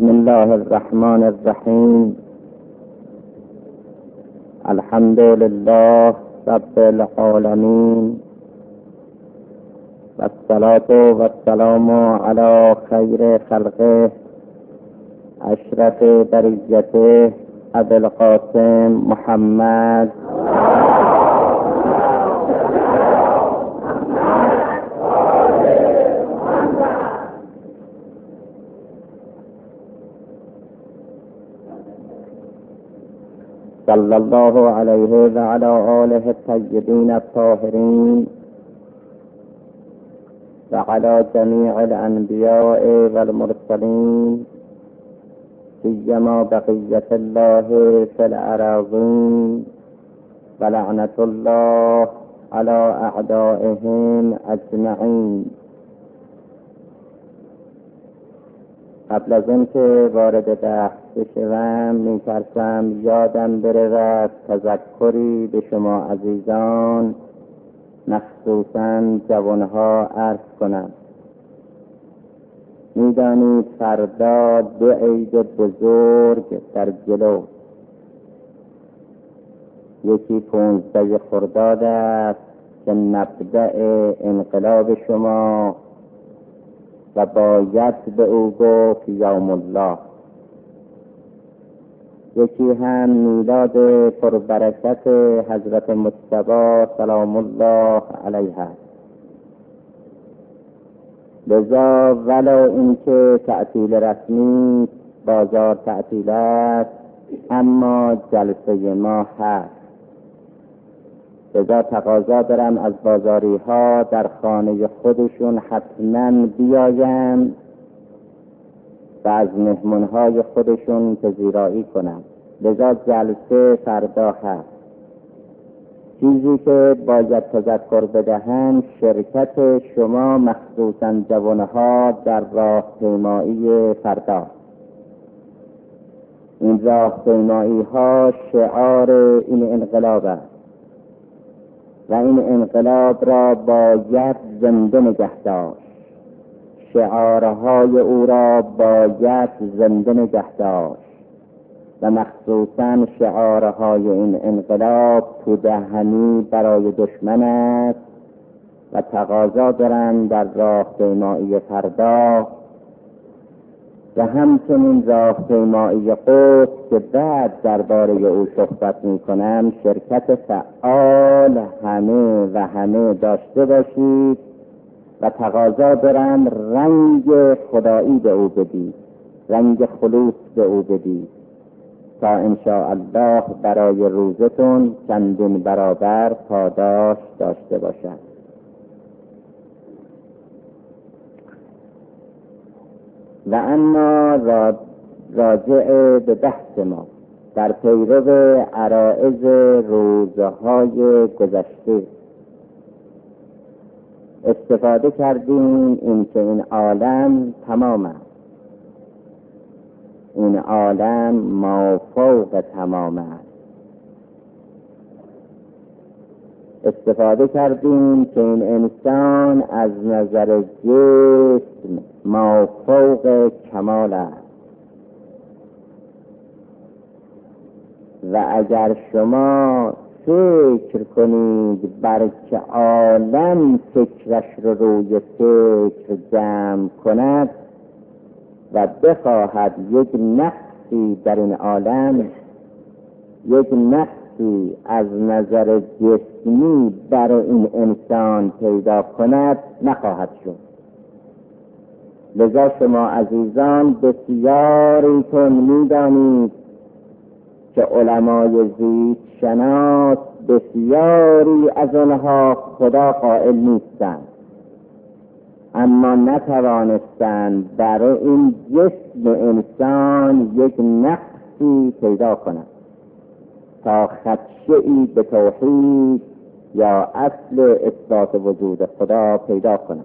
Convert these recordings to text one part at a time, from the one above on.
بسم الله الرحمن الرحیم. الحمد لله رب العالمین والصلاة والسلام علی خیر خلقه اشرف بریته ابی القاسم محمد صلی الله علیه و علی آله الطیبین الطاهرین و علی جمیع الانبیاء والمرسلین سیما بقیة الله فی الأراضین و لعنة الله علی اعدائهم اجمعین. قبل از این که وارد بحث بشوم می‌ترسم یادم برود تذکری به شما عزیزان مخصوصاً جوانها عرض کنم. می‌دانید فردا دو عید بزرگ در جلو، یکی 15 خرداد است که مبدأ انقلاب شما و باید به او گفت یوم الله، یکی هم میلاد پربرکت حضرت مصطفی سلام الله علیه. لذا ولو اینکه تعطیل رسمی بازار تعطیل است، اما جلسه ما هست. لذا تقاضا دارم از بازاری ها در خانه خودشون حتما بیایم و از مهمون های خودشون پذیرایی کنم. لذا جلسه فردا هست. چیزی که باید تذکر بدهم شرکت شما مخصوصا جوانها در راهپیمایی فردا. این راهپیمایی ها شعار این انقلاب است و این انقلاب را باید زنده نگه داشت. شعارهای او را باید زنده نگه داشت و مخصوصاً شعارهای این انقلاب تو دهنی برای دشمن است و تقاضا دارند در راهپیمایی فردا و همچنین راهپیمایی قدس که بعد درباره او صحبت میکنم شرکت فعال همه داشته باشید و تقاضا دارم رنگ خدایی به او بدید، رنگ خلوص به او بدید تا انشاءالله برای روزتون چندین برابر پاداش داشته باشد. و اما راجع به بحث ما در پیرو عرائض روزهای گذشته استفاده کردیم این که این عالم تمام است، این عالم مافوق تمام است. استفاده کردیم که این انسان از نظر جسم مافوق کمال است و اگر شما فکر کنید بر که عالم فکرش رو روی فکر جمع کند و بخواهد یک نقصی در این عالم، یک نقصی از نظر جسمی برای این انسان پیدا کند، نخواهد شد. لذا شما عزیزان بسیاریتون میدانید که علمای زیست شناس بسیاری از آنها خدا قائل نیستند، اما نتوانستند برای این جسم انسان یک نقصی پیدا کنند تا خدشه‌ای به توحید یا اصل اثبات وجود خدا پیدا کنند.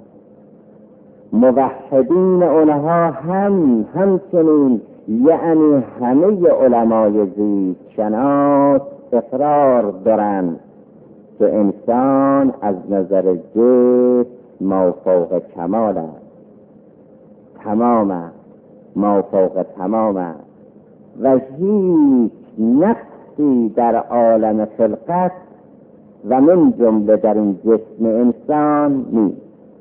موحدین آنها همچنین یعنی همه علمای زیست شناس اقرار دارند که انسان از نظر جسم مافوق کمال است، تمام است، ما فوق تمام است و هیچ نقصی در عالم خلقت و من جمله در این جسم انسان نیست.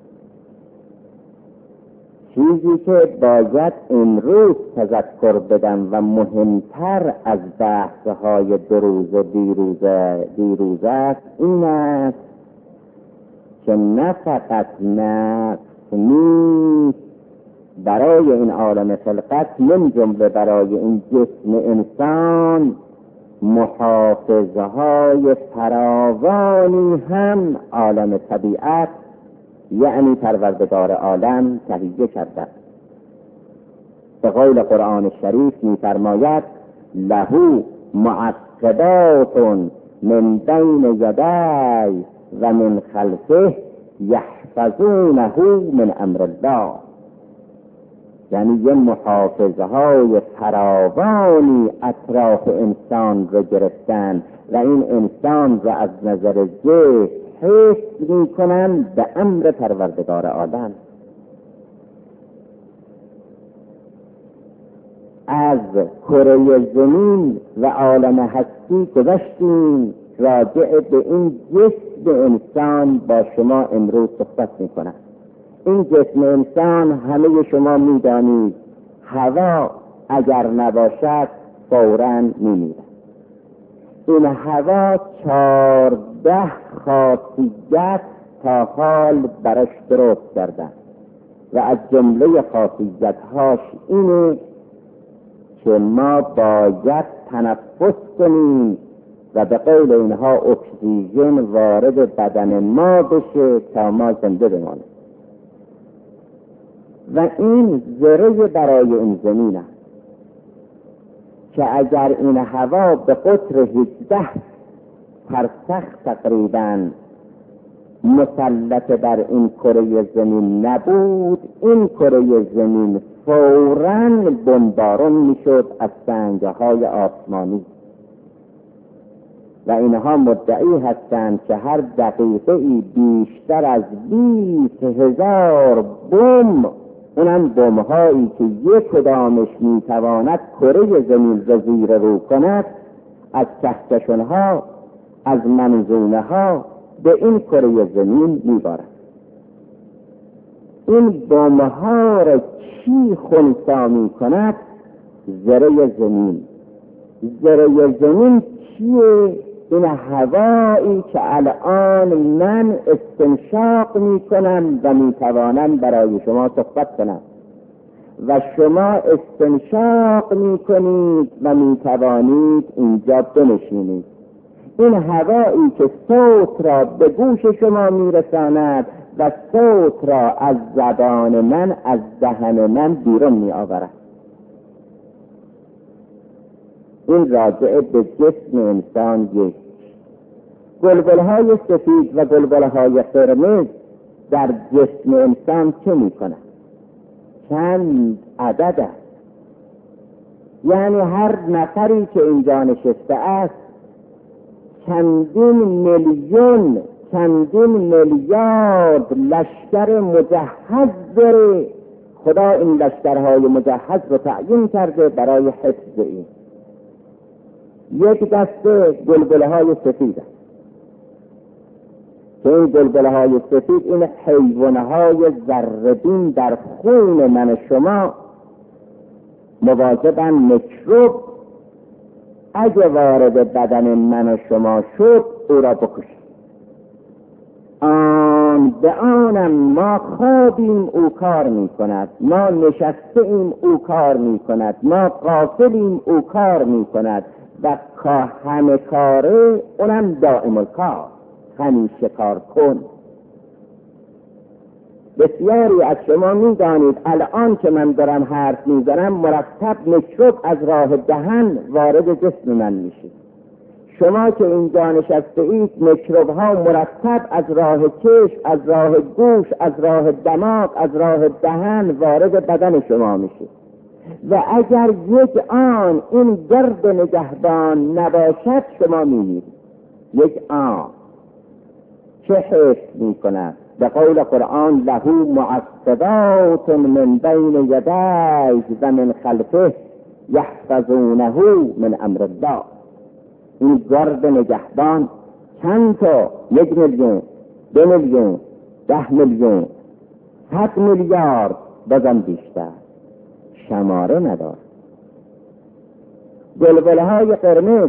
چیزی که باید امروز تذکر بدم و مهمتر از بحث‌های دو روز و دیروز است این است که نه فقط نقص نیست برای این عالم خلقت، من جمله برای این جسم انسان محافظه های فراوانی هم عالم طبیعت یعنی پروردگار عالم تهیه کرده. به قول قرآن شریف می‌فرماید له معقبات من بین یدی و من خلفه یحفظونه من امر الله، یعنی یه محافظه های فراوانی اطراف انسان رو گرفتن و این انسان رو از نظر جسم حفظ میکنن به امر پروردگار عالم. از کره زمین و عالم هستی گذشتیم، راجع به این جسم انسان با شما امروز صحبت میکنم. این جسم انسان همه شما میدانید هوا اگر نباشد فوراً میمیرد. این هوا 14 خاصیت تا حال برش درست کردن و از جمله خاصیت‌هاش اینه که ما باید تنفس کنیم و به قول اینها اکسیژن وارد بدن ما بشه تا ما زنده بمانیم. و این ذره برای این زمین است که اگر این هوا به قطر 18 فرسخ تقریبا مسلط بر این کره زمین نبود، این کره زمین فوراً بمبارون میشد از سنگهای آسمانی و اینها مدعی هستند که هر دقیقه‌ای بیشتر از 20,000 بمب، اونم بمب‌هایی که یک کدامش میتواند کره زمین را زیر رو کند، از کهکشان‌ها از منظومه‌ها به این کره زمین میبارد. این بمب‌ها را چی خنثی میکند؟ ذره زمین. ذره زمین چیه؟ این هوایی که الان من استنشاق میکنم و میتوانم برای شما صحبت کنم و شما استنشاق میکنید و میتوانید اینجا بنشینید. این هوایی که صوت را به گوش شما میرساند و صوت را از زبان من، از دهن من بیرون میآورد. این راجع به جسم انسان یک. گلبلهای سفید و گلبلهای قرمز در جسم انسان چه میکنند؟ چند عدد است. یعنی هر نفری که اینجا نشسته است چندین میلیون، چندین میلیارد لشکر مجهز داره. خدا این لشکرهای مجهز رو تعیین کرده برای حفظ این. یک دسته گلبلهای سفید است که این گلبلهای سفید این حیوانهای ذره‌بین در خون من شما مواظبن میکروب اگه وارد بدن من و شما شد او را بکشید. آن به آنم ما خوابیم او کار می کند، ما نشسته ایم او کار می کند، ما غافلیم او کار می کند و همه کاره اونم دائم الکار، همیشه کار کن. بسیاری از شما می دانید الان که من دارم حرف می زنم مرتب میکروب از راه دهن وارد جسم من میشه. شما که اینجا نشسته اید میکروب ها مرتب از راه چشم، از راه گوش، از راه دماغ، از راه دهن وارد بدن شما میشه و اگر یک آن این گرد نگهبان نباشد شما میمیرید. یک آن چه حفظ میکند؟ به قول قرآن له معقبات من بین یدیه و من خلفه یحفظونه من امر الله. این گارد نگهبان چند تا؟ 1 میلیون، 2 میلیون، 10 میلیون، 100 میلیارد، بازم بیشتر، شماره ندار. بلبل‌های قرمز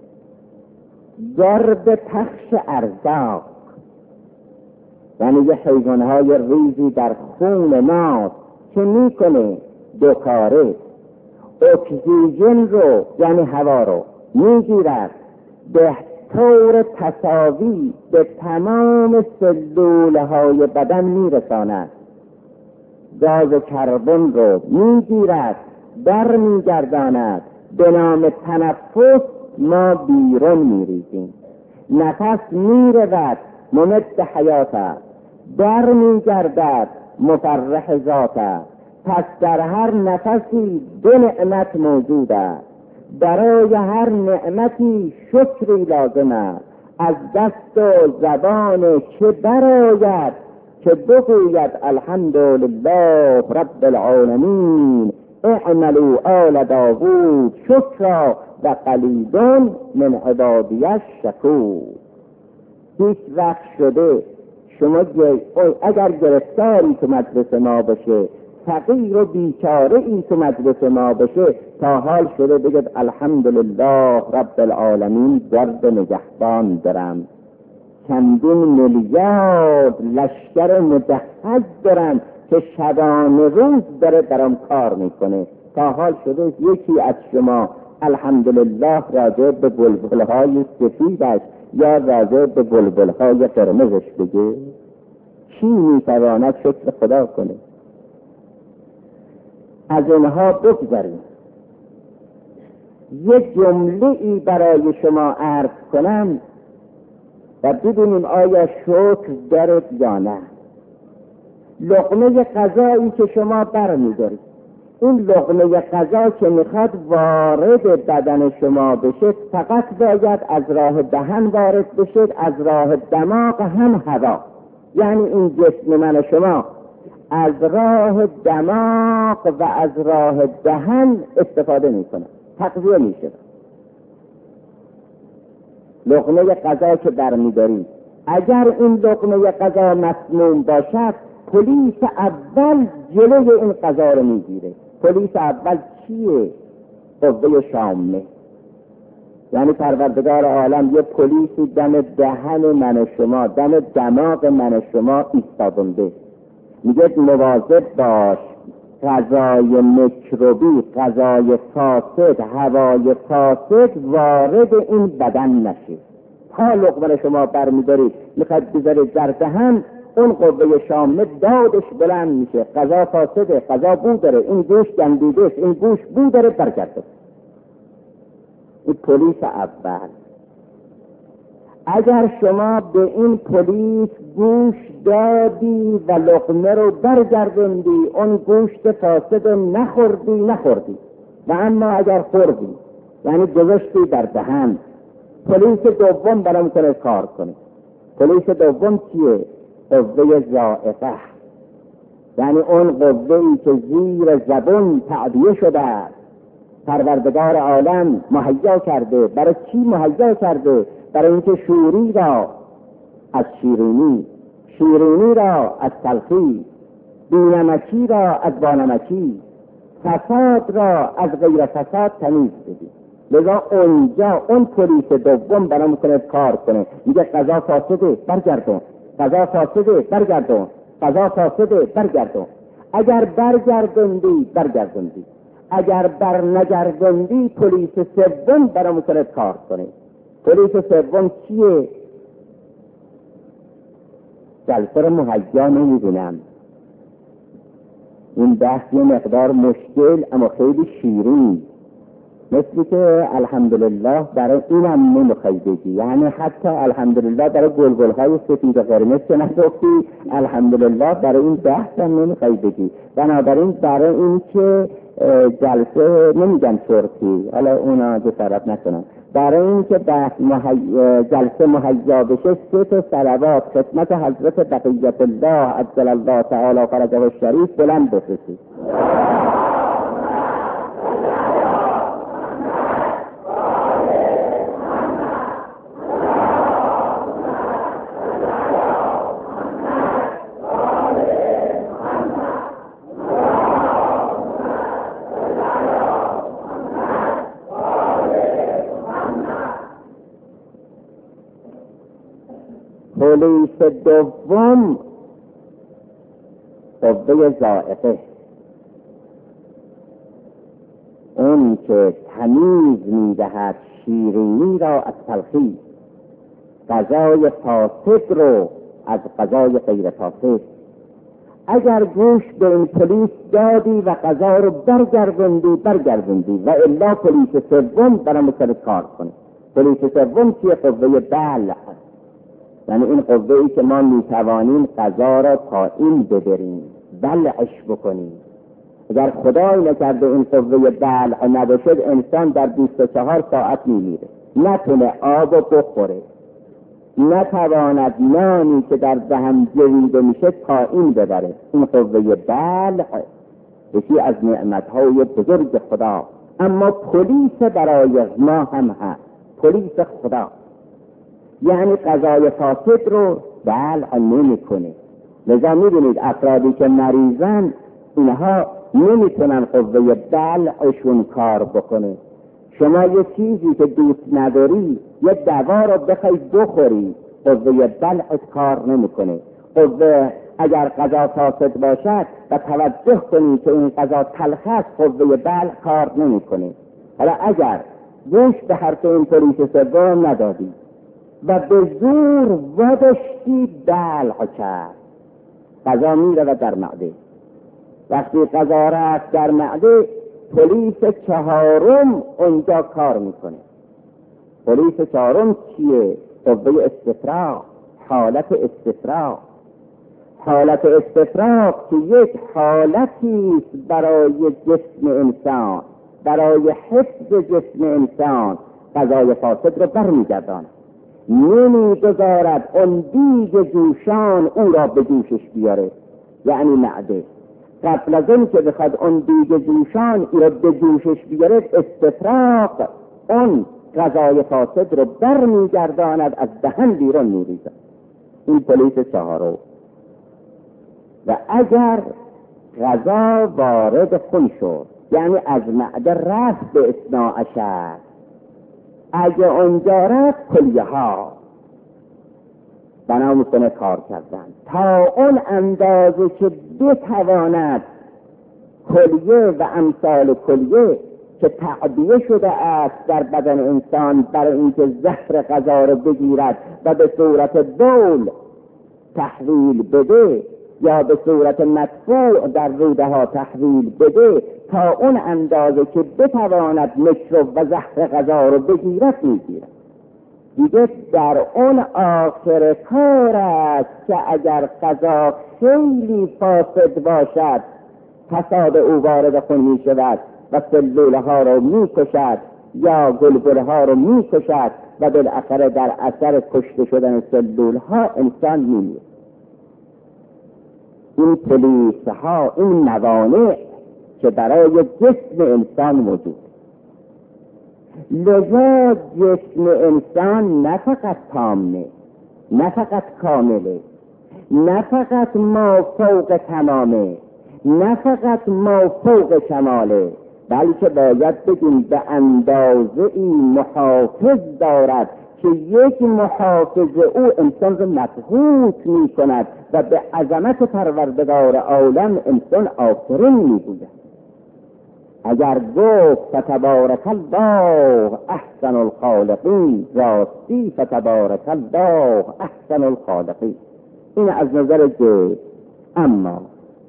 گارد پخش ارزاق، یعنی یه حیوانهای ریزی در خون ما که میکنه 2 کاره، اکسیژن رو یعنی هوا رو میگیرد، به طور تساوی به تمام سلولهای بدن میرساند، گاز کربن رو میگیرد در میگرداند، به نام تنفس ما بیرون میریزیم، نفس میرود ممد حیات است، در میگردد مفرح ذات است. پس در هر نفسی 2 نعمت موجود است، برای هر نعمتی شکری لازم است. از دست و زبان چه برآید که بگوید الحمدلله رب العالمین، اعملوا آل داوود شکرا و قلیل من عبادی الشکور. هیچ وقت شده شما اگر گرفتاری تو مجلس ما باشه، فقیر و بیچاره ای تو مجلس ما باشه، تا حال شده بگید الحمدلله رب العالمین گرد نگهبان دارم، چندین میلیارد لشکر مجهز دارم که شبانه روز داره درم کار میکنه. تا حال شده یکی از شما الحمدلله راجع به بلبلهای سفیدش یا راجع به بلبلهای قرمزش بگه؟ کی میتواند شکر خدا کنه؟ از اینها بگذاریم. یک جمله ای برای شما عرض کنم و بدونیم آیا شکر دارد یا نه. لقمه غذایی که شما برمی‌دارید، این لقمه غذا که میخواد وارد بدن شما بشه، فقط باید از راه دهن وارد بشه، از راه دماغ هم هوا. یعنی این جسم من شما از راه دماغ و از راه دهن استفاده میکنه، تغذیه میشه. لقمه غذا که برمی‌دارید، اگر این لقمه غذا مسموم باشد، پلیس اول جلوی این غذا رو میگیره. پلیس اول چیه؟ قوه شامه. یعنی پروردگار عالم یه پلیسی دم دهن من شما، دم دماغ من شما ایستادنده، میگه مواظب باش غذای میکروبی، غذای فاسد، هوای فاسد وارد این بدن نشه. تا لقمه شما برمیدارید میخواد بذارید در دهن، اون قوه شامه دادش بلند میشه، غذا فاسده، غذا بو داره، این گوش گندیدش، این گوش بو داره، برگرده. این پلیس اول. اگر شما به این پلیس گوش دادی و لقمه رو برگردوندی، اون گوشت فاسد نخوردی و اما اگر خوردی، یعنی گذاشتی در دهن، پلیس دوم برام کنه کار کنه. پلیس دوم چیه؟ قوه ذائقه، یعنی اون قوه‌ای که زیر زبون تعبیه شده، پروردگار عالم مهیا کرده. برای چی مهیا کرده؟ برای اینکه شوری را از شیرینی، شیرینی را از تلخی، بینمکی را از بانمکی، فساد را از غیر فساد تمیز بدی. لذا اونجا اون پلیس دوم برای میکنه کار کنه، میگه غذا فاسده، برگردون، غذا فاسده، برگردون، غذا فاسده، برگردون. اگر برگردوندی، اگر بر نگردوندی، پلیس سوم برای میکنه کار کنه. پلیس سوم چیه؟ جلسه رو مهیا نمیدونم، این بحث یه مقدار مشکل اما خیلی شیرین، مثلی که الحمدلله برای اینم نمیخوای بگی. یعنی حتی الحمدلله برای گلگلهای سفید و قرمز که نگفتی، الحمدلله برای این بحث هم نمیخوای بگی. بنابراین برای این که جلسه نمیگن چرتی، حالا اونا جسارت نکنن، برای اینکه در جلسه مهیا بشه 3 تا صلوات خدمت حضرت بقیت الله عجل الله تعالی فرجه الشریف بلند بفرستید. پلیس دوم قوه ذائقه، اون که تمیز میدهد شیرینی را از تلخی، غذای فاسد رو از غذای غیر فاسد. اگر گوش به این پلیس دادی و غذا رو برگردوندی و الا پلیس سوم برام سر کار کنه. پلیس سوم چیه؟ قوه بلع، یعنی این قوه‌ای که ما میتوانیم غذا را تا این ببریم، بلعش بکنیم. اگر خدای نکرده این قوه بلع نباشد، انسان در 24 ساعت میمیره، نتونه آب بخوره، نتواند نانی که در دهن جویده میشه تا این ببره. این قوه بلع یکی از نعمتهای بزرگ خدا، اما پلیس برای ما هم هست، پلیس خدا. یعنی غذای فاسد رو بلع نمی‌کنه. لذا می‌بینید افرادی که مریضن اینها نمی‌تونن قوه بلعشون کار بکنه. شما یه چیزی که دوست نداری، یه دوا رو بخوای بخوری، قوه بلعت کار نمی‌کنه. قوه اگر غذا فاسد باشد و توجه کنی که این غذا تلخ است، قوه بلع کار نمی‌کنه. حالا اگر گوش به حرف این پلیس سوم ندادی و به زور واداشتی بلع کرد، غذا میرود در معده. وقتی غذا رفت در معده، پلیس چهارم اونجا کار میکنه. پلیس چهارم چیه؟ قوه استفراغ، حالت استفراغ. حالت استفراغ که یک حالتی است برای جسم انسان، برای حفظ جسم انسان، غذای فاسد رو برمیگرداند، نمیگذارد اون دیگ جوشان او را به جوشش بیاره. یعنی معده قبل از این که بخواد اون دیگ جوشان او را به جوشش بیاره، استفراغ اون غذای فاسد رو برمیگرداند، از دهن بیرون میریزد. این پلیس چهارم. و اگر غذا وارد خون شد، یعنی از معده رفت به اثنا عشر، اگه اونجا رفت کلیه ها بنا میکنه کار کردن تا اون اندازه که بتواند کلیه و امثال کلیه که تعبیه شده است در بدن انسان برای اینکه زهر غذا رو بگیرد و به صورت بول تحویل بده یا به صورت مدفوع در روده ها تحویل بده، تا اون اندازه که بتواند مکروب و زهر غذا رو بگیرد میگیرد. دیگه در اون آخر کار است که اگر غذا خیلی فاسد باشد، فساد او وارد خون می شود و سلوله ها رو می کشد یا گلبوله ها رو می کشد و بالاخره در اثر کشته شدن سلول ها انسان می میرد. این پلیس ها، این موانع که برای جسم انسان موجود. لذا جسم انسان نه فقط تامه، نه فقط کامله، نه فقط ما فوق تمامه، نه فقط ما فوق کماله، بلکه باید بگیم به اندازه ای محافظ دارد که یک محافظ او انسان را مبهوت می کند و به عظمت پروردگار عالم انسان آفرین می گوید. اگر گفت فتبارک الله احسن الخالقین، راستی فتبارک الله احسن الخالقین. این از نظر جسم. اما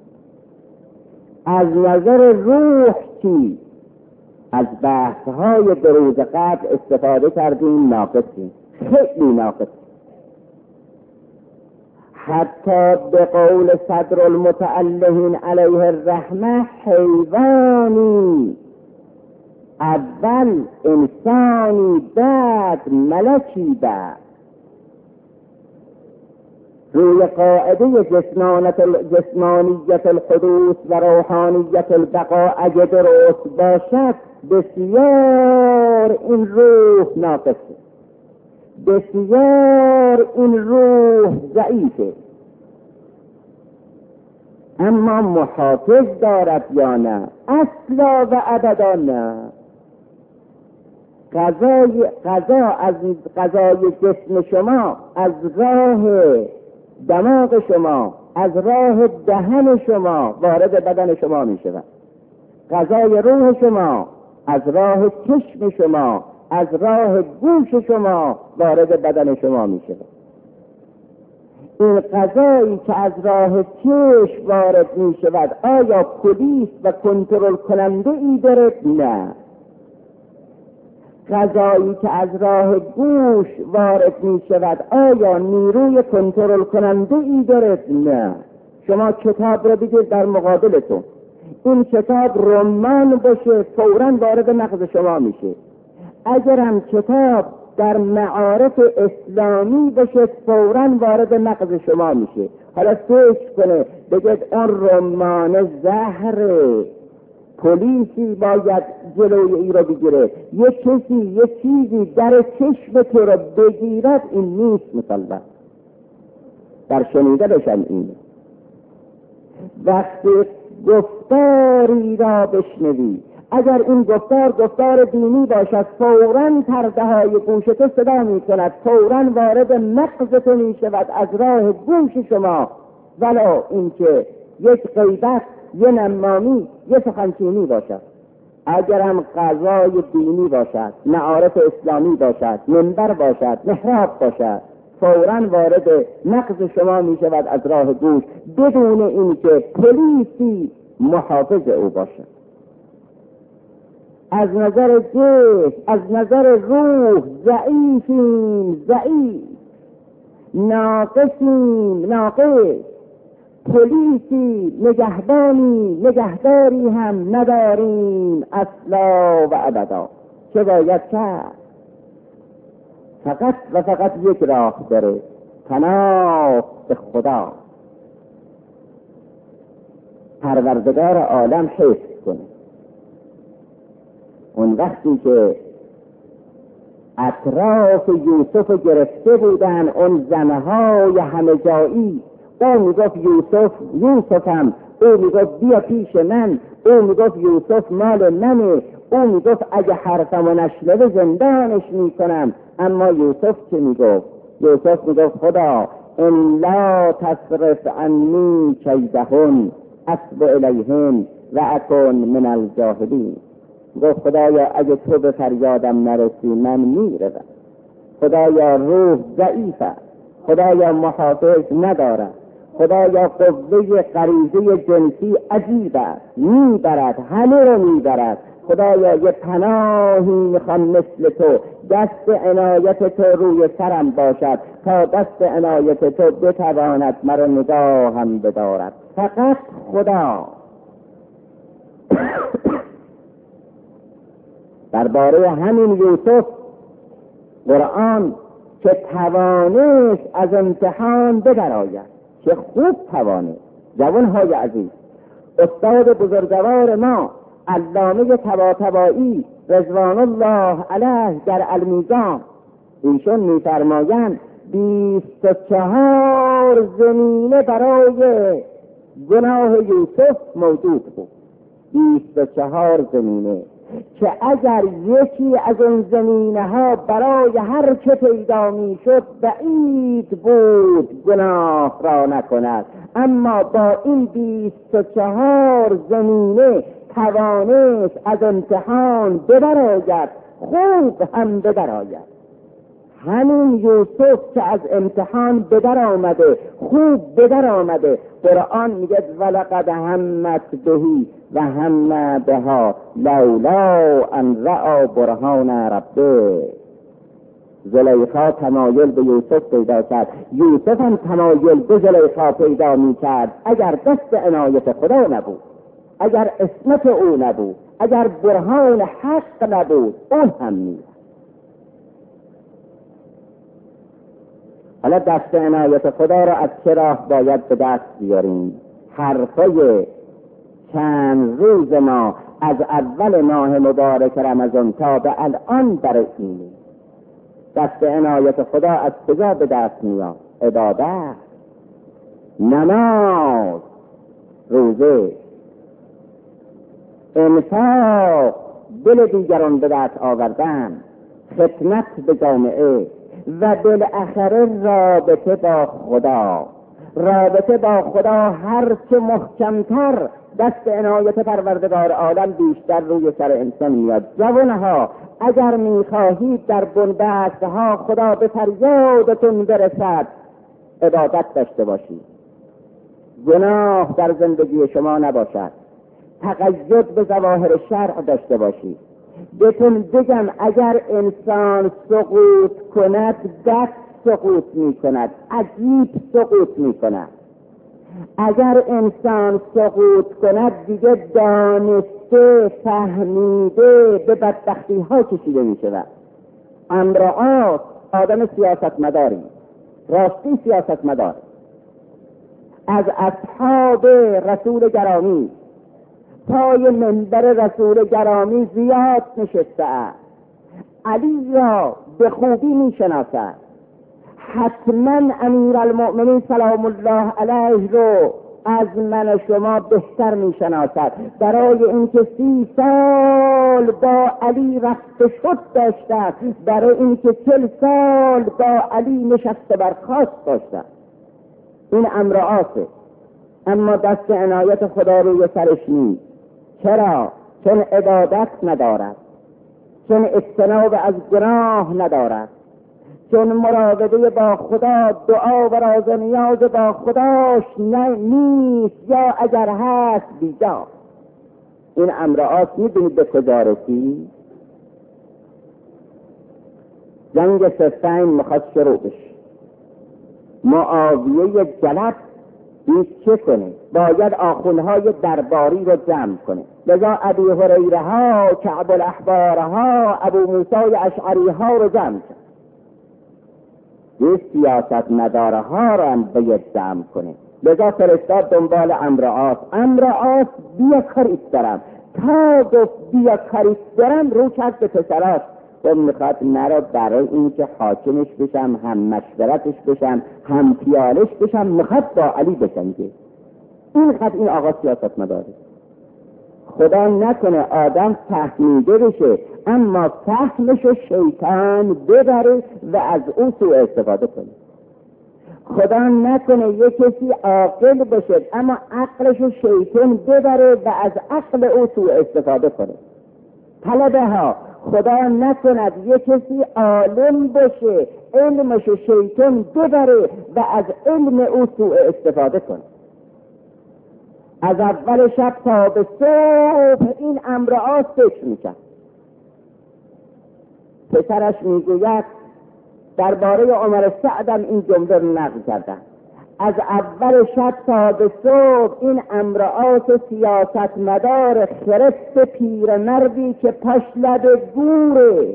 از نظر روح چی؟ از بحث‌های بروز قبل استفاده کردیم، ناقصیم، خیلی ناقصیم. حتی به قول صدر المتعلهین علیه الرحمه، حیوانی اول انسانی، بعد ملکی، بعد روی قاعده جسمانیت الحدوث و روحانیت البقا اگه درست باشد، بسیار این روح ناقصه، بسیار این روح ضعیفه. اما محافظ دارد یا نه؟ اصلا و ابدا نه. غذای جسم شما از راه دماغ شما، از راه دهن شما وارد بدن شما می شود. غذای روح شما از راه چشم شما، از راه گوش شما وارد بدن شما می شود. این غذایی که از راه چشم وارد می شود، آیا پلیس و کنترل کننده ای دارد؟ نه. غذایی که از راه گوش وارد می شود، آیا نیروی کنترل کننده ای دارد؟ نه. شما کتاب را بگید در مقابلتون، این کتاب رمان باشه فوراً وارد مغز شما میشه. اگرم کتاب در معارف اسلامی باشه فوراً وارد مغز شما میشه. حالا فکر کنه بگید اون رمان زهره، پلیسی باید جلوی ای رو بگیره، یه کسی یه چیزی در چشم تو رو بگیرد، این نیست مسلم. در شنیده بشن اینه. وقتی گفتاری را بشنوی، اگر این گفتار دینی باشد، فوراً پرده های گوش تو صدا می کند، فوراً وارد مغز تو می شود از راه گوش شما. ولو اینکه یک غیبت، یه نمامی، یه سخنچینی باشد. اگرم غذای دینی باشد، معارف اسلامی باشد، منبر باشد، محراب باشد، فوراً وارد مغز شما می شود از راه گوش، بدون اینکه پلیسی محافظ او باشد. از نظر جسم، از نظر روح ضعیفیم، ضعیف، ناقصیم، ناقص، پلیسی، نگهبانی، نگهداری هم نداریم اصلا و ابدا. چه باید کرد؟ فقط و فقط یک راه داره، پناه به خدا، پروردگار عالم حفظ کنه. اون وقتی که اطراف یوسف گرفته بودن اون زنهای همه جایی، او میگفت یوسفم، او میگفت بیا پیش من، او میگفت یوسف مال منه، او میگفت اگه حرفمو نشنوه زندانش میکنم. اما یوسف چه میگفت؟ یوسف میگفت خدا ان لا تصرف عنی کیدهن اصب الیهن و اکن من الجاهلین. گفت خدایا اگه تو به فریادم نرسی من میروم. خدایا روح ضعیفه، خدایا محافظ ندارد، خدایا قوه غریزه جنسی عجیب است، میبرد، همه رو میبرد. خدایا یه پناهی میخوام مثل تو، دست عنایت تو روی سرم باشد تا دست عنایت تو بتواند مرا نگاهم بدارد. فقط خدا. درباره همین یوسف قرآن که توانست از امتحان بدرآید، چه خوب توانست. جوانهای عزیز، استاد بزرگوار ما علامه طباطبایی رضوان الله علیه در المیزان، ایشون میفرمایند 24 زمینه برای گناه یوسف موجود بود. 24 زمینه که اگر یکی از اون زمینه ها برای هر که پیدا می شد بعید بود گناه را نکند، اما با این 24 زمینه توانست از امتحان بدرآید، خوب هم بدرآید. همین یوسف که از امتحان بدر آمده، خوب بدر آمده، قرآن میگه ولقد همت بهی و هم بها لولا ان رأى برهان ربه. زلیخا تمایل به یوسف پیدا کرد، یوسف هم تمایل به زلیخا پیدا میکرد اگر دست عنایت خدا نبود. اگر عصمت او نبود، اگر برهان حق نبود، اون هم میره. حالا دست عنایت خدا را از چه راه باید به دست بیاریم؟ حرفای چند روز ما از اول ماه مبارک رمضان تا به الان برای اینه. دست عنایت خدا از کجا به دست میاد؟ عبادت، نماز، روزه، انفاق، دل دیگران به دست آوردن، خدمت به جامعه و بالاخره رابطه با خدا. رابطه با خدا هر چه محکمتر دست عنایت پروردگار عالم بیشتر روی سر انسان میاد. جوانها اگر میخواهید در بنبستها خدا به فریادتون برسد، عبادت داشته باشید، گناه در زندگی شما نباشد، تقید به ظواهر شرع داشته باشید. بهتون بگم اگر انسان سقوط کند، دست سقوط می کند، عجیب سقوط می کند. اگر انسان سقوط کند دیگه دانسته، فهمیده به بدبختی ها کشیده می شود. امرآت آدم سیاست مداری، راستی سیاست مدار، از اصحاب رسول گرامی پای منبر رسول گرامی زیاد نشسته است. علی را به خوبی می شناسد، حتما امیرالمؤمنین سلام الله علیه رو از من و شما بهتر می شناسد. برای اینکه 30 سال با علی رفت شد داشته، برای اینکه 40 سال با علی نشسته برخاست داشته. این امر آسه، اما دست عنایت خدا روی سرش نیست. چرا؟ چون عبادت ندارد، چون اجتناب از گناه ندارد، چون مراقبه با خدا، دعا و راز نیاز با خداش نیست، یا اگر هست بیجا. این امر آس میدونید به کجا رسید؟ جنگ صفین میخواد شروع بشه. معاویه جلب این چه کنه؟ باید آخونهای درباری رو جمع کنه. لذا ابی هریره ها، کعب الاحبار ها، ابو موسی اشعری ها رو جمع کرد. یه سیاست مداره ها رو هم باید جمع کنه. لذا فرستاد دنبال امرآس. امرآس بیا کاریت دارم. تا گفت بیا کاریت دارم رو کرد به پسراش و میخواد نرا برای اینکه حاکمش بشم، هم مشورتش بشم، هم پیالش بشم، میخواد با علی بجنگه. این آقا سیاست مداره. خدا نکنه آدم فهمیده بشه، اما فهمشو شیطان ببره و از اون سوء استفاده کنه. خدا نکنه یک کسی عاقل باشه، اما عقلشو شیطان ببره و از عقل او سوء استفاده کنه. طلبه ها خدا نکند یک کسی عالم باشه، علمشو شیطان ببره و از علم او سوء استفاده کنه. از اول شب تا به صبح این امرآس فکر میکرد. پسرش میگوید درباره عمر سعدم این جمله رو نقل کردن. از اول شب تا به صبح این امرآس سیاست مدار خرس پیرمردی که پاش لب گوره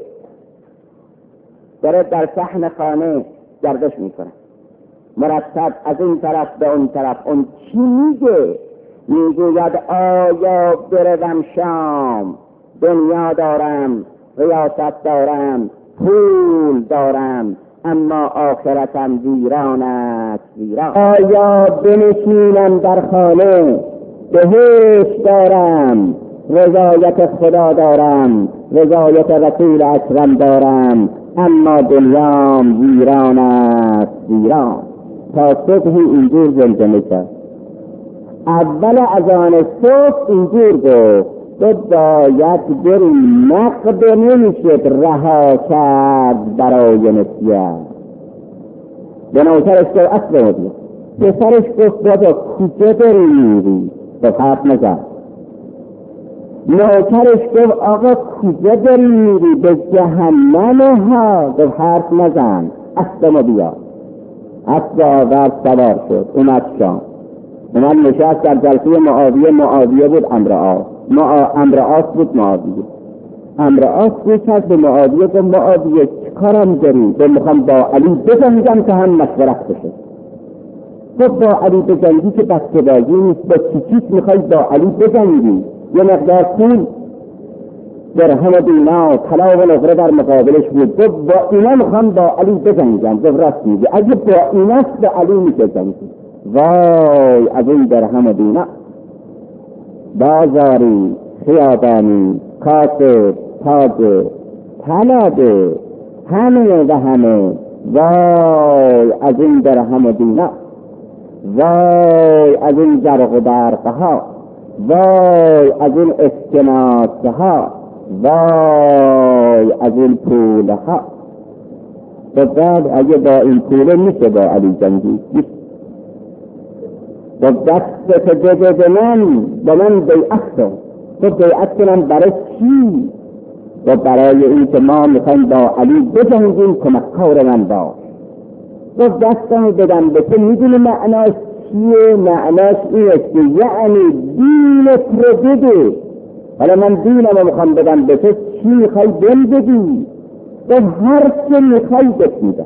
داره در صحن خانه گردش میکنه، مرتب از این طرف به اون طرف. اون چی میگه؟ میگوید آیا بروم شام، دنیا دارم، ریاست دارم، پول دارم، اما آخرتم ویران است ویران. آیا بنشینم در خانه، بهشت دارم، رضایت خدا دارم، رضایت رسول اکرم دارم، اما دنیام ویران است ویران. تا صبحی اینجور زمزمه کرد. اول اذان صبح اینجور گفت تو باید بری، نقد نمیشد رها کرد برای نسیان. به نوکرش گفت اصل مدیر. پسرش گفت بابا کجا داری میری؟ گفت حرف نزن. نوکرش گفت آقا کجا داری میری؟ به جهنم ها. گفت حرف نزن، اصل ما بیا. اصل آورد سوار شد، اومد شام. اومد نشست در جلسه معاویه بود امرعاس بود معاویه. امرعاس بود به معاویه گفت معاویه کارم داری؟ به میخوام با علی بجنگم که هم مشورت بشه. خب با علی بجنگی که بسته بازی نیست، با چیچیت میخوای با علی بجنگی؟ یه مقدار پول درهم و دینار طلا و نقره در مقابلش بود. گفت با اینا میخوام با علی بجنگم. گفت راست میگه، اگه با ایناست به علی میشه جنگی. وای از این درهم و دینار، بازاری، خیابانی، کاسه، تاج، طلبه، همه و همه، وای از این درهم و دینار، وای از این زرق و برقها، وای از این اسکناسها، وای از این پولها. و بعد اگه با این پوله میشه با علی جنگی؟ و دست که بده به من بیعت کن. تو بیعت کنم برای چی؟ و برای این که ما میخوایم با علی بجنگیم کمککار من باش. و دستمو بدم به تو. میدونی معناش چیه؟ معناش اینه که یعنی دینت رو بده. حالا من دینمو میخوام بدم به تو، چی میخوای بهم بدی؟ و هر چه میخوای بهت میدم.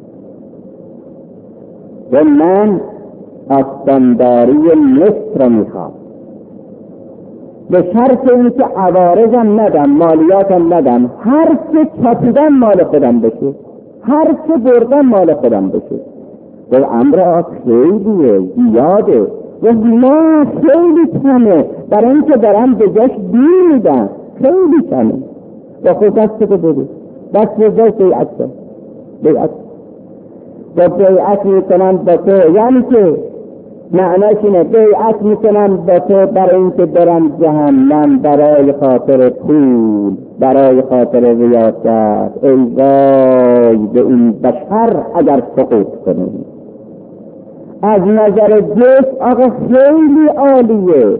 و من استانداری مصر رو میخوام، به شرط این که عوارضم ندم، مالیاتم ندم، هر چه چاپیدم مال خودم بشه، هر چه بردم مال خودم بشه. و امر خیلیه، زیاده. و ما خیلی کمه، برای اینکه دارم به جاش دین میدم، خیلی کمه. و خود دست تو بده، دست بزرگ بیعت کن، بیعت و بیعت میکنم با تو. یعنی که معناش اینه بیعت میکنم با تو برای اینکه برم جهنم برای خاطر پول، برای خاطر ریاست. ای وای به این بشر اگر سقوط کنیم. از نظر جسم آقا خیلی عالیه،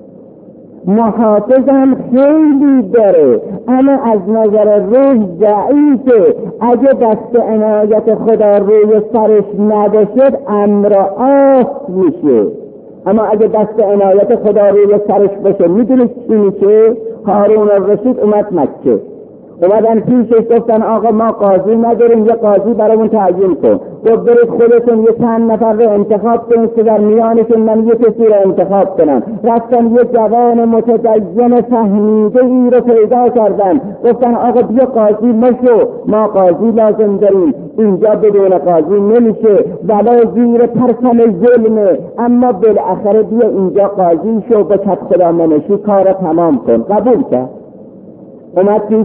محافظم خیلی داره، اما از نظر روح ضعیفه. اگه دست عنایت خدا روی سرش نباشد امر آف میشه، اما اگه دست عنایت خدا روی سرش باشه میدونید چی میشه؟ هارون الرشید اومد مکه، اومدن پیشش گفتن آقا ما قاضی نداریم، یه قاضی برامون تعیین کن. گفت برید خودتون یه چند نفر رو انتخاب کنید که در میانشون من یه کسی رو انتخاب کنم. رفتن یه جوان متدین فهمیده ای رو پیدا کردن، گفتن آقا بیا قاضی مشو، ما قاضی لازم داریم، اینجا بدون قاضی نمیشه، ولا زیر پرچم ظلمه، اما بالاخره بیا اینجا قاضی شو، به کت خدا منشی کار تمام کن. قبول کرد. اومد پیش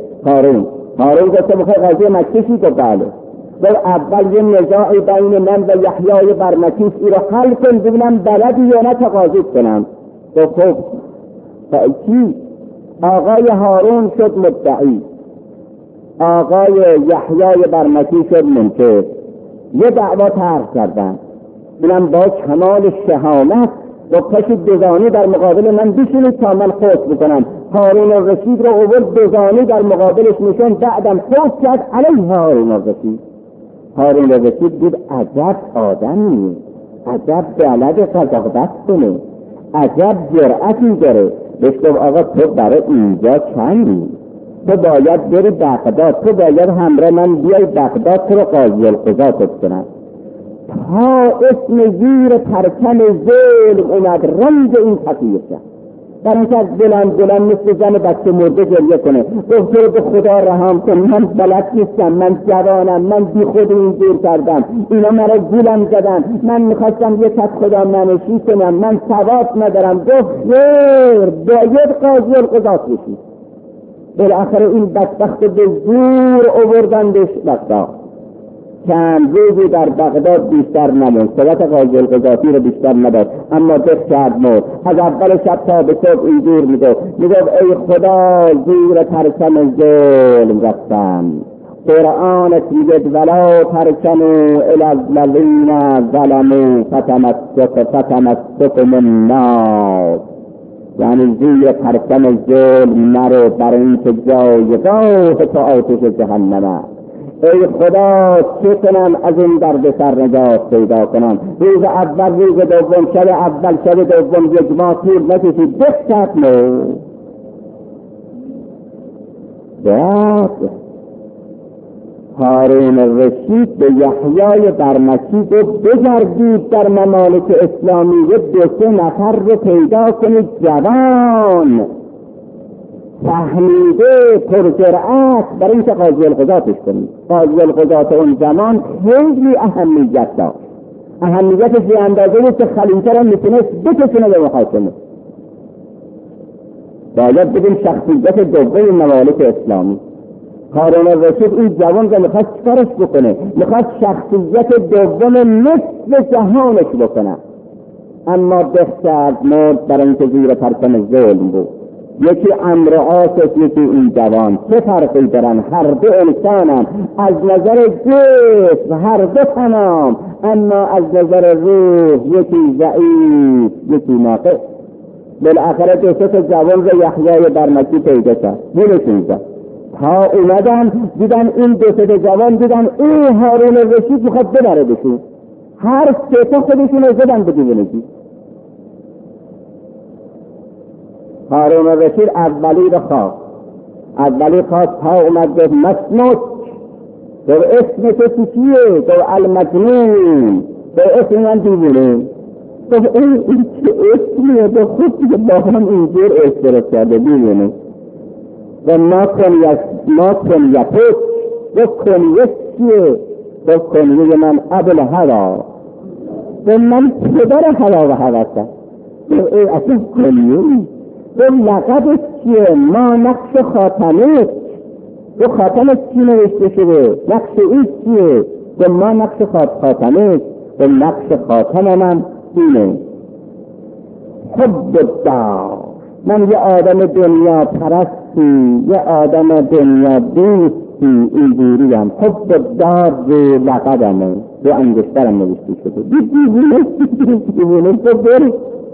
هارون گفت میخوای قاضی مکه شی؟ گفت بله. گفت اول یه نزاعی بین من و یحیای برمکیس ای رو حل کن ببینم بلدی یا نه تا قاضی کنم. گفت خب کی؟ آقای هارون شد مدعی، آقای یحیای برمکی شد منکر. یه دعوا طرح کردن، اینم با کمال شهامت و پشت دوزانی در مقابل من بشینید تا من خوش بکنم. هارون الرشید رو آورد دوزانی در مقابلش نشون، بعدم خوش کرد علیه هارون الرشید. هارون الرشید بود عجب آدمی، عجب بلد قضاوت کنه، عجب جرأتی داره. بهش گفت آقا تو برای اینجا چندی؟ تو باید بری بغداد، تو باید همراه من بیای بغداد، تو رو قاضی القضات کنم. تا اسم زیر پرچم ظلم اومد رنج این فقیر شد، برای اینکه از بلند مثل زن بچه مرده گریه کنه. گفت تو رو به خدا رحم کن، من بلد نیستم، من جوانم، من بی خود اینجور کردم، اینا مرا گولم زدن، من میخواستم یک کت خدا منشی کنم، من ثواب ندارم. گفت خیر باید قاضی القضات بشی. بالاخره این بدبخت به زور آوردندش بغداد. چند روزی در بغداد بیشتر نموند، صورت قاضی القضاتی رو بیشتر نداد، اما دست کرد مرد. از اول شب تا به صبح اینجور میگفت ای خدا زیر پرچم ظلم رفتم. قرآنت میگه ولا ترکنوا الی الذین ظلموا فتمسککم النار، یعنی زیر پرچم ظلم نرو، برای اینکه جایگاه تو آتش جهنمه. ای خدا چه کنم از این درد سر نجات پیدا کنم. روز اول، روز دوم، شب اول، شب دوم، یک ماه طول نکشید، بخشت نو بعد هارون رشید به یحیای برمکی گفت بگردید در ممالک اسلامی دو سه نفر رو پیدا کنید جوان فهمیده پرجرأت، برای اینکه قاضی القضاتش کنید. قاضی القضات اون زمان خیلی اهمیت داشت. اهمیتش به اندازه بود که خلیفه را میتونست بکشونه به محاکمه. باید بگیم شخصیت دوم ممالک اسلامی. هارون الرشید این جوان را میخواست چیکارش بکنه؟ میخواست شخصیت دوم نصف جهانش بکنه، اما بخشد مرد برای اینکه زیر پرچم ظلم بود. یکی عمرو عاص، یکی این جوان. چه فرقی دارن؟ هر دو انسانن، از نظر جسم هر دو تمام، اما از نظر روح یکی ضعیف یکی ناقص. بالاخره دو سه جوان رو یحیای برمکی پیدا کرد، گولشون زد. تا اومدن دیدن این دو سه جوان، دیدن این هارون الرشید میخواد ببره بشون، هر سه تا خودشون رو زدن به دیوانگی. هارون الرشید اولی رو خواست تا اومد گفت مسموت، گفت اسم تو چیه؟ گفت المجنون، گفت اسم من دیوانه. گفت این چه اسمیه؟ به خود دیگه با هم اینجور اشتراک کرده دیوانه. و ما کنیتش، گفت کنیت چیه؟ گفت کنیت من ابل هوا، و من پدر هوا و هوسم. گفت اصلا کنیت گفت لقبش چیه؟ ما نقش خاتمه. گفت خاتمش چی نوشته شده؟ نقش این چیه؟ گفت ما نقش خاتمه. گفت نقش خاتم من اینه حب الدار، من یه آدم دنیا پرستی، یه آدم دنیا دوستی، اینجوریم. حب الدار رو لقبمه، رو انگشترم نوشته شده. دیوونه تو بری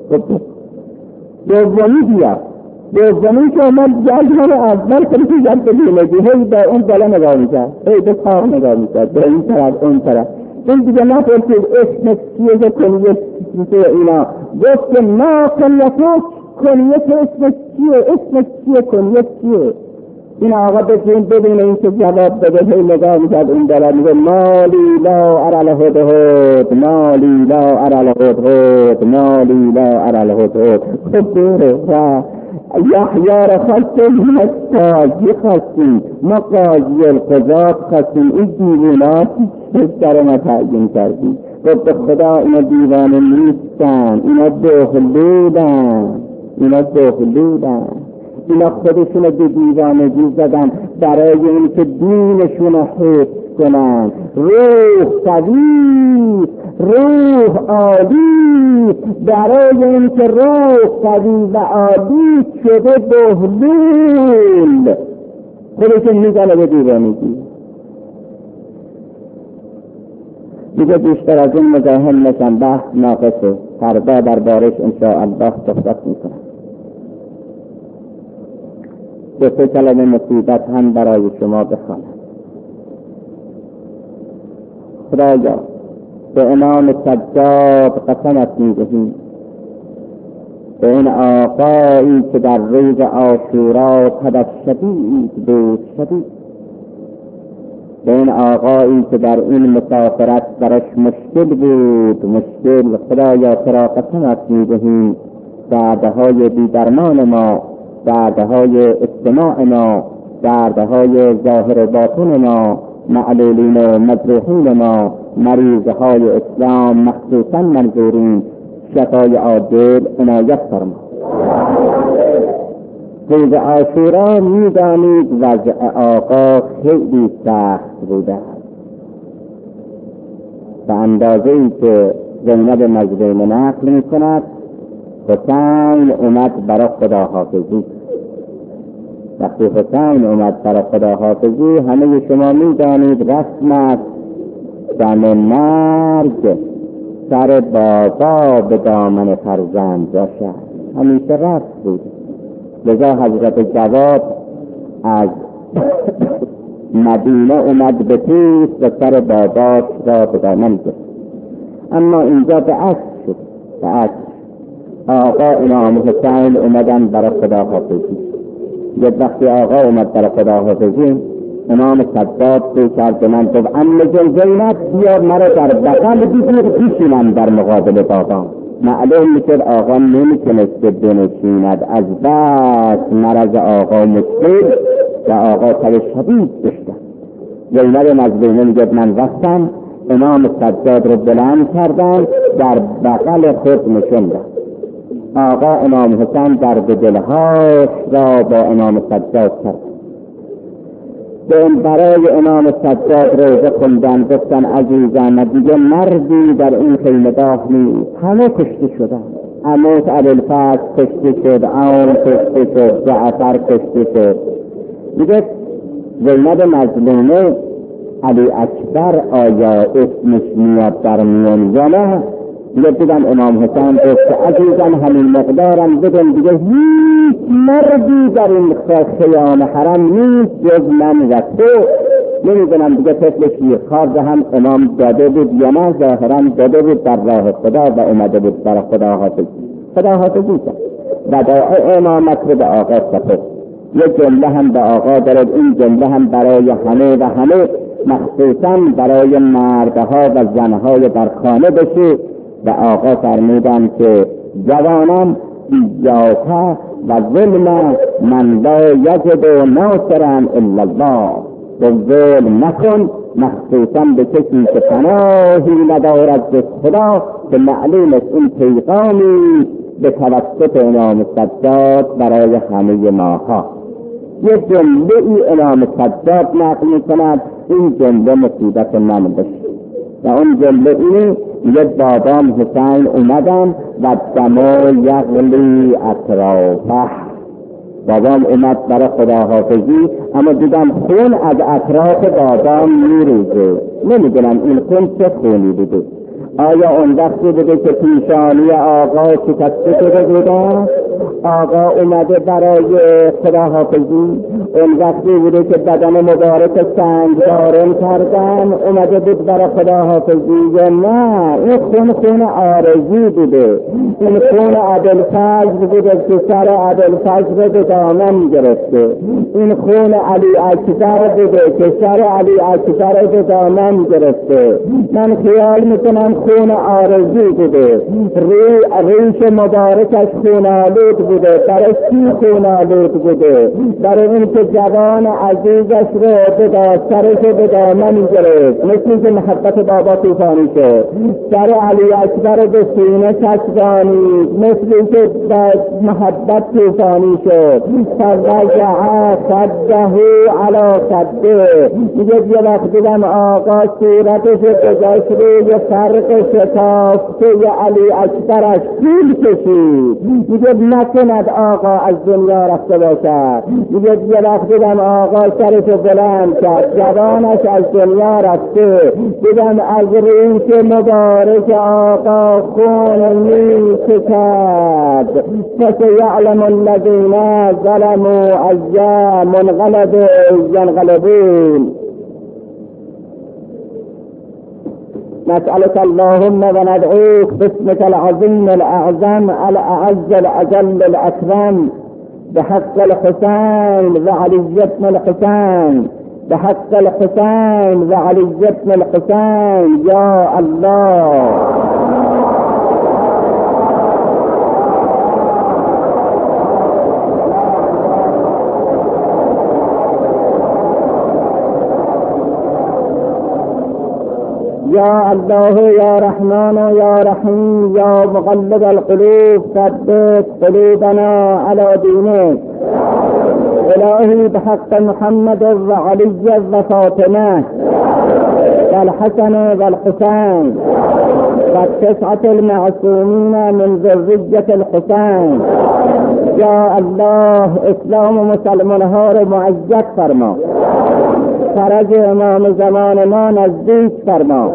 دومی بیا. دومی که من جلد اول کنی جلد دیونگی هی به اون بالا نگاه میکرد، هی به کار نگاه میکرد، به این طرف اون طرف. این دیگه نپرسید اسمش چیه که کنیت چیه اینا. گفت که ما کنیت اسمش چیه کنیت چیه. این آقا بدون این که جواب بده هی نگاه میکرد اون بالا، میگه مالی لا ارى الهدهد، مالی لا ارى الهدهد، مالی لا ارى الهدهد. خب دوره و یحیی را خواستیم، ما قاضی خواستیم، ما قاضی القضات خواستیم. این دیوانات در ما تعیین کردیم. گفت به خدا اینا دیوانه نیستن، اینا دخلودن، اینا خودشون به دیوانگی زدن برای اینکه دینشون رو حفظ کنن. روح قوی، روح عالی، برای اینکه روح قوی و عالی شده دهلول، خودشون میزنه به دیوانگی. دیگه بیشتر از این مزاحم نشن، بحث ناقصه، فردا در بارش انشاءالله صحبت میکنم. دو سه کلمه مصیبت هم برای شما بخوانم. خدایا به امام سجاد قسمت میدهیم، به این آقایی که در روز عاشورا تبش شدید بود شدید، به این آقایی که در این مسافرت برش مشکل بود مشکل، خدایا ترا قسمت میدهیم دردهای بیدرمان ما، دردهای اجتماع ما، دردهای ظاهر باطن ما، معلولین و مجروحین ما، مریضهای اسلام مخصوصا منظورین، شفای عاجل عنایت فرما. روز عاشورا میدانید وضع آقا خیلی سخت بوده، به اندازه‌ای که زینب مظلوم نقل میکند حسین اومد برای خداحافظی. وقتی حسین اومد برای خداحافظی، همه شما میدانید رسم است دم مرگ سر بابا به دامن فرزند باشد، همیشه رسم بود. لذا حضرت جواد از مدینه اومد به پیش و سر باباش را به دامن گرفت. اما اینجا به عکس شد. به عکس آقا امام حسین اومدن برای خداحافظی. یک وقتی آقا اومد برای خداحافظی، امام سجاد رو کرد به من گفت عمه جون زینب بیا مرا در بغل بگیر بشینم در مقابل بابا. معلوم میشد آقا نمیتونست بنشیند، از بس مرض آقا مشکل و آقا تر شدید داشتن. زینب مظلومه میگه من رفتم امام سجاد رو بلند کردن در بغل خود نشوندن. آقا امام حسین درد دلهاش را با امام سجاد کرد. برای امام سجاد روزه خوندن، گفتن عزیزان دیگه مردی در این خیمگاه نیست، همه کشته شدن. عموت ابوالفضل کشته شد، عون کشته شد، جعفر کشته شد. دیگه زینب مظلومه علی اکبر آیا اسمش میاد در میان یا نه؟ دیگه دیدم امام حسین گفت عزیزان همین مقدارم بدون، دیگه هیچ مردی در این خیام حرم نیست جز من و تو. نمیدونم دیگه طفل شیرخوار هم امام داده بود یا نه، ظاهرا داده بود در راه خدا و اومده بود برای خداحافظی کرد. وداع امامت رو به آقا سپرد. یک جمله هم به آقا دارد، این جمله هم برای همه و همه، مخصوصا برای مردها و زنهای در خانه بشه. و آقا فرمودن که جوانان ایاک و ظلم من لا یجد ناصرا الا الله، و ظلم نکن مخصوصا به کسی که پناهی ندارد جز خدا، که معلوم است این پیغامی به توسط امام سجاد برای همه ماها. یک جمله ای امام سجاد نقل می‌کند، این جمله مصیبت من بشه و اون جمله اینه، یک بابام حسین اومدن و دما یغلی اطرافه. بابام اومد برای خداحافظی، اما دیدم خون از اطراف بابام میریزه. نمیدونم این خون چه خونی بوده. آیا اون وقتی بوده که پیشانی آقا شکسته شده بوده؟ آقا اومده برای خداحافظی؟ اون وقتی بوده که بدن مبارک سنگدارم کردن اومده بود برای خداحافظی؟ یا نه، این خون عارضی بوده. این خون ابوالفضل بوده که سر ابوالفضل رو به دامن گرفته. این خون علی اکبر بوده که سر علی اکبر رو به دامن گرفته. من خیال میکنم خون عارضی بوده. ریش مبارکش خون آلود بوده. برای چی خون آلود بوده؟ برای اینکه جوان عزیزش رو به سرش به دامن گرفت، مثل که محبت بابا طوفانی شد. سر علی اکبر به سینه چسبانید، مثل که محبت طوفانی شد. فرجع خده علی خده. یه وقت دیدم آقا صورتش گذاشت روی فرق شکافته علی اکبرش پول کشید. دیگه نکند آقا از دنیا رفته باشد. دیگه یه وقت دیدم آقا سرش بلند کرد، جوانش از دنیا رفته. دیدم از ریش مبارک آقا خون می چکد. فسیعلم الذین ظلموا ای منقلب ینقلبون. نسألك اللهم وندعوك باسمك العظيم الأعظم الأعز الأجل الأكرم بحق الحسين وعلي بن الحسين، بحق الحسين وعلي بن الحسين يا الله. يا الله يا رحمن يا رحيم يا مقلب القلوب ثبت قلوبنا على دينك. إلهي بحق محمد وعلي وفاطمة والحسن والحسين والتسعة المعصومين من ذرية الحسين، يا الله اسلام مسلمان ها رو معزز فرما، فرج امام زمان ما نزدیک فرما،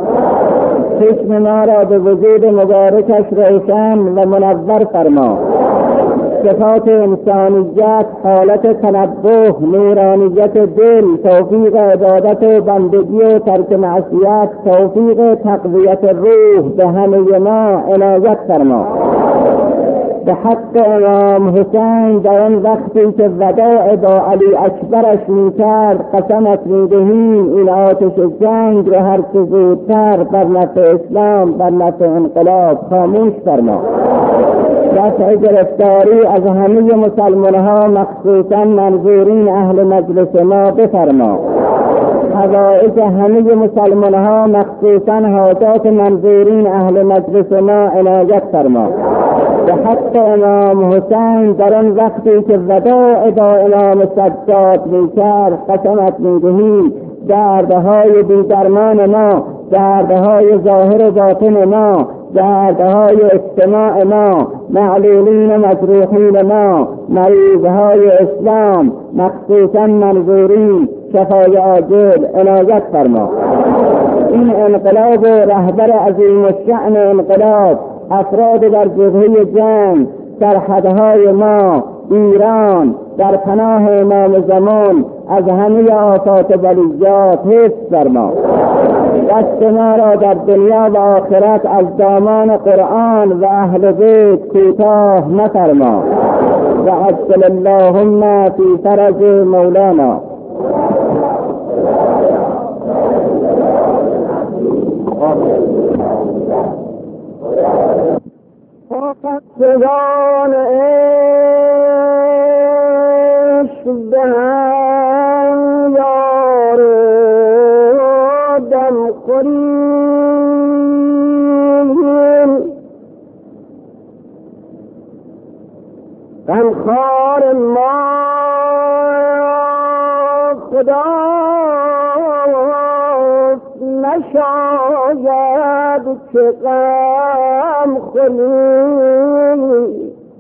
چشم ما را به وجود مبارکش روشن و منور فرما، صفات انسانیت، حالت تنبه، نورانیت دل، توفیق عبادت و بندگی و ترک معصیت، توفیق تقویت روح به همه ما عنایت فرما. به حق امام حسین در آن وقتی که وداع با علی اکبرش میکرد قسمت میدهیم این آتش جنگ را هر چه زودتر بر نفع اسلام، بر نفع انقلاب خاموش فرما. دفع گرفتاری از همه مسلمان ها مخصوصا منظورین اهل مجلس ما بفرما. حوائج همه مسلمان ها مخصوصا حاجات منظورین اهل مجلس ما عنایت فرما. به حق امام حسین در آن وقتی که وداع با امام سجاد میکرد قسمت میدهیم دردهای بی‌درمان ما، دردهای ظاهر و باطن ما، دردهای اجتماع ما، معلولین مجروحین ما، مریضهای اسلام مخصوصا منظورین شفای عاجل عنایت فرما. این انقلاب و رهبر عظیم الشأن انقلاب، افراد در جبهه جنگ، سرحدهای ما ایران در پناه امام زمان از همه آفات بلیات حفظ فرما. دست ما را در دنیا و آخرت از دامان قرآن و اهل بیت کوتاه مفرما. و عجل اللهم فی فرج مولانا. فقط سگان عشق به هم یار دم خوریم، غمخوار ما خدا نشاید که غم خوریم.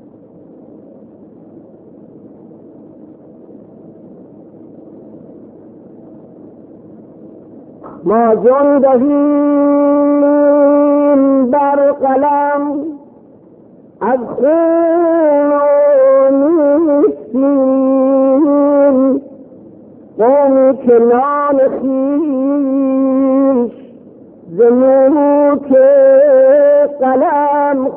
ما جان دهیم بر قلم از خون و نیستیم، قومی که نان خویش ز نوک قلم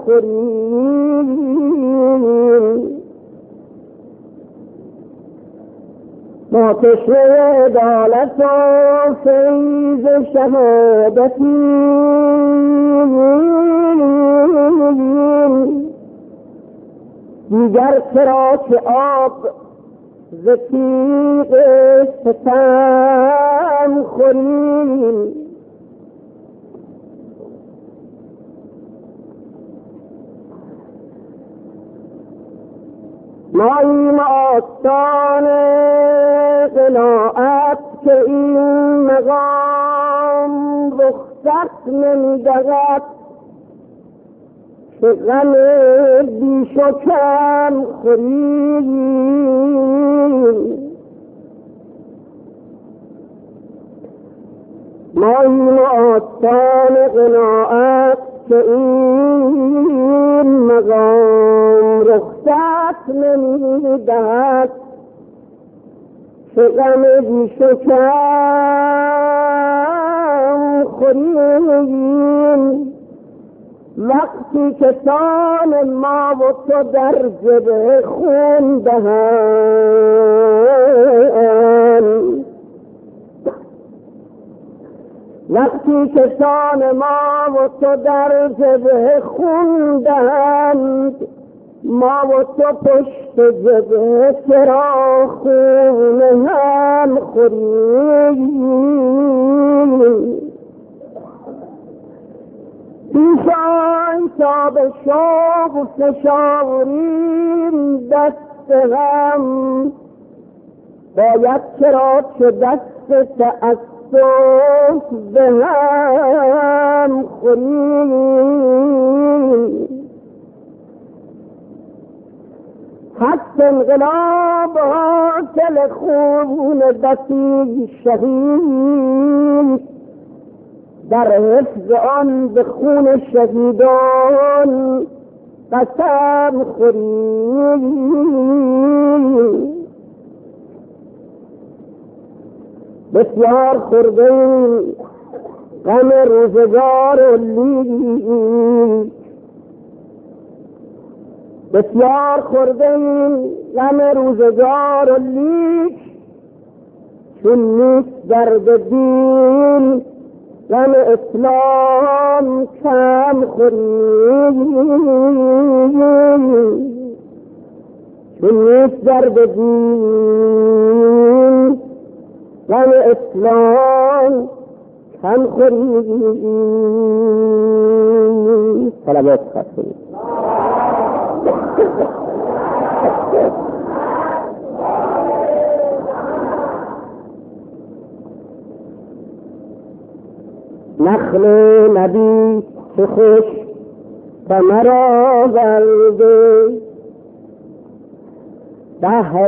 خوریم. ما تشنه عدالت و فیض شهادتیم، دیگر چرا که آب ز تیغ ستم خوریم. ماییم آستان قناعت که این مقام رخصت نمی‌دهد، که غم بیش و کم خوریم. ماییم آستان قناعت که این مقام رخصت نمی‌دهد، که غم بیش و کم خوریم. وقتی که سان ما و تو در جبه خون دهند، وقتی که سان ما و تو در جبه خون دهند، ما و تو پشت جبه چرا خون هم خوریم. پیشان تا به شوق فشاریم دست هم، باید چرا که دست تأسف به هم خوریم. حتی انقلاب حاصل خون بسی شهید، در حفظ آن به خون شهیدان قسم خوری. بسیار خورده غم روزگار لیک، بسیار خورده غم روزگار لیک، چون نیست درد دین غم اسلام کم خوری. چون نیست درد دین غم اسلام کم خوری. صلوات خواهد. نخل نبی چه خوش ثمر آورده، بهر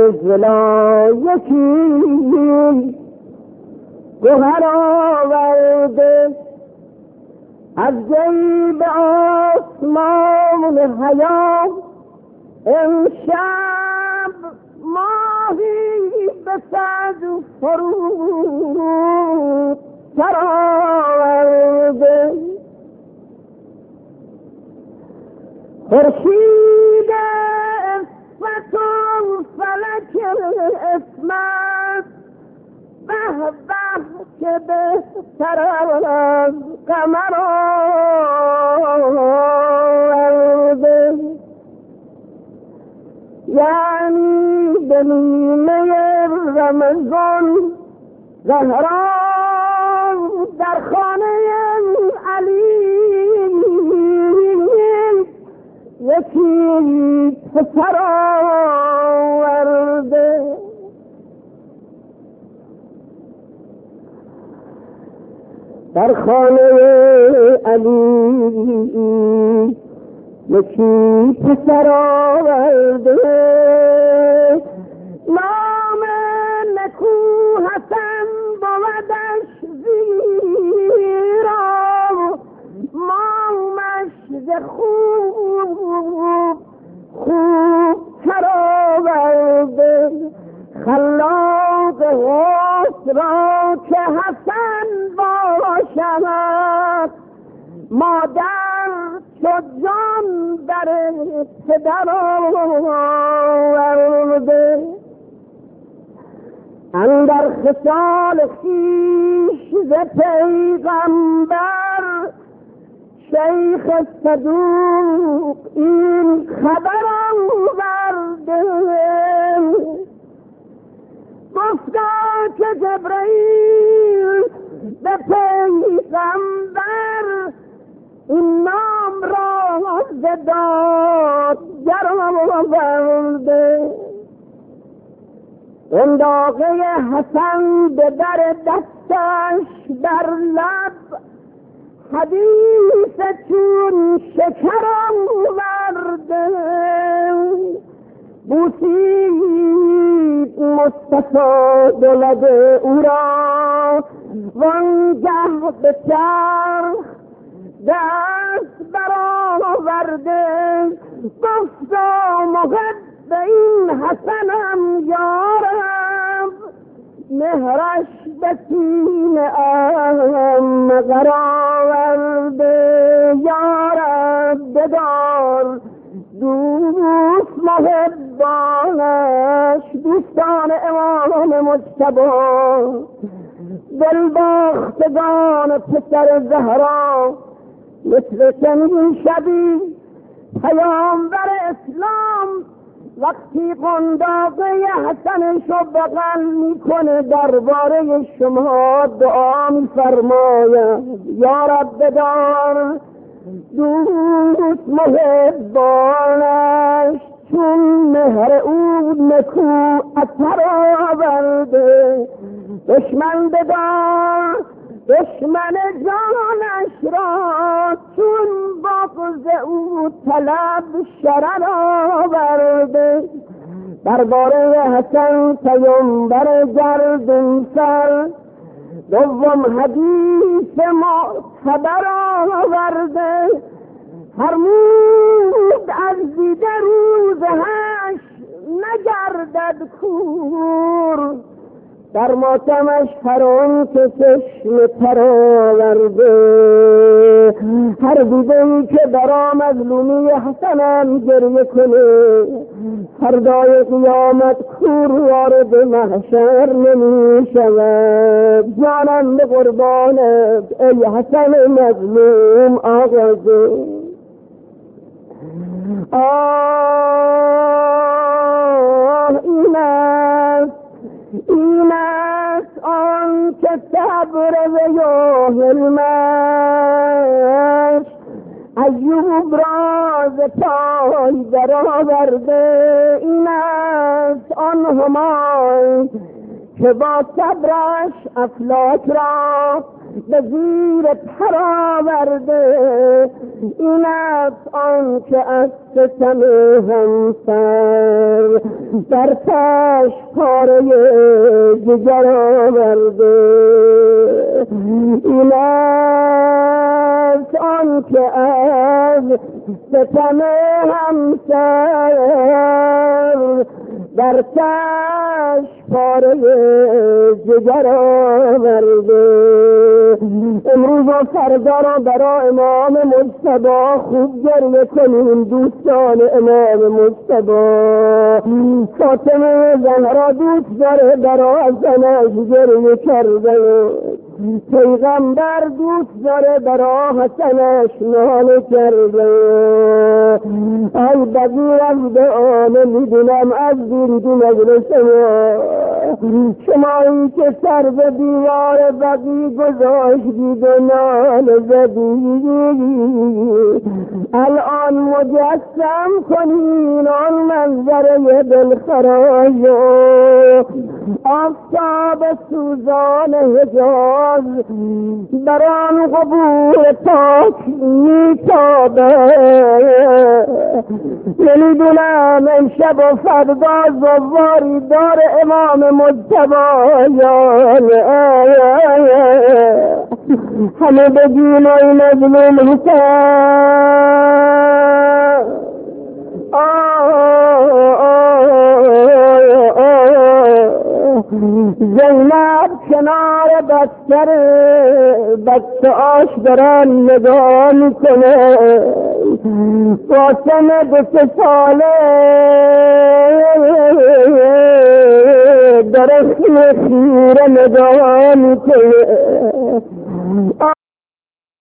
ولایتی گوهر آورده، از جیب آسمان حیا امشب ماهی به صد فرود آورده. خورشید عصمت و فلک عصمت، به به که بهتر از قمر آورده. یعنی به نیمه رمضان زهرا در خانه علی یکی پسر آورده. در خانه علی یکی پسر آورده، نام نکو حسن بودش زیرا، مامش ز خوب تر آورده. خلاق حسن را که حسن باشد، مادر شد جان در پدر آورده. اندر خصال خویش ز پیغمبر شیخ صدوق این خبر آورده، گفتا که جبرئیل به پیغمبر این نام را ز دادگر آورده. انداقه حسن به در دستش در لب، حدیث چون شکر آورده. بوسید مصطفی دلد او را، وانگه به چرخ دست برآورده، گفتا محب این حسنم یارب، مهرش به سینه ام قرآورده. یارب بدار دوست محبانش، دوستان امام مجتبی، دل باختگان پسر زهرا، مثل چنین شبی پیامبر اسلام وقتی قنداقه حسنش رو بغل میکنه درباره شما دعا میفرماید. یا رب بدار دوست محبانش، چون مهر او نکو اثر آورده. دشمن بدار دشمن جانش را، چون بغض او طلب شرر آورده. درباره حسن پیامبر گردون سر، دوم حدیث معتبر آورده. فرمود از دیده روز حشر نگردد کور، در ماتمش هر آن که چشم تر آورده. هر دیده‌ای که در مظلومی حسنم گریه کنه، فردای قیامت کور وارد محشر نمی شود. جانم به قربانت ای حسن مظلوم آغازه. این است آن که صبر و حلمش ایوب راز پای در آورده. این است آن همان که با صبرش افلاک را به زیر پر آورده. این است آن که از ستم همسر در تش پاره جگر آورده. این است آن که از ستم همسر در تش پاره جگر آورده. امروز و فردا را برای امام مجتبی خوب گریه کنیم دوستان امام مجتبی. فاطمه زهرا دوست داره برای زنش گریه کرده، پیغمبر دوست داره برای حسنش ناله کرده. ای بگی از به آنه میدونم از دیرید مجلس شمایی که سر به دیوار بقی گذاشتید و ناله زدید، الان مجسم کنین آن منظره دلخراش و آفتاب سوزان حجاز در آن قبور پاک میتابه. نمیدونم امشب و فردا زواری دار امام مجتبیان همه بگین ای مظلوم حسین. زینب کنار بستر بچه آش دارن نگاه میکنه، فاطمه 2 ساله در خیره نگاه میکنه.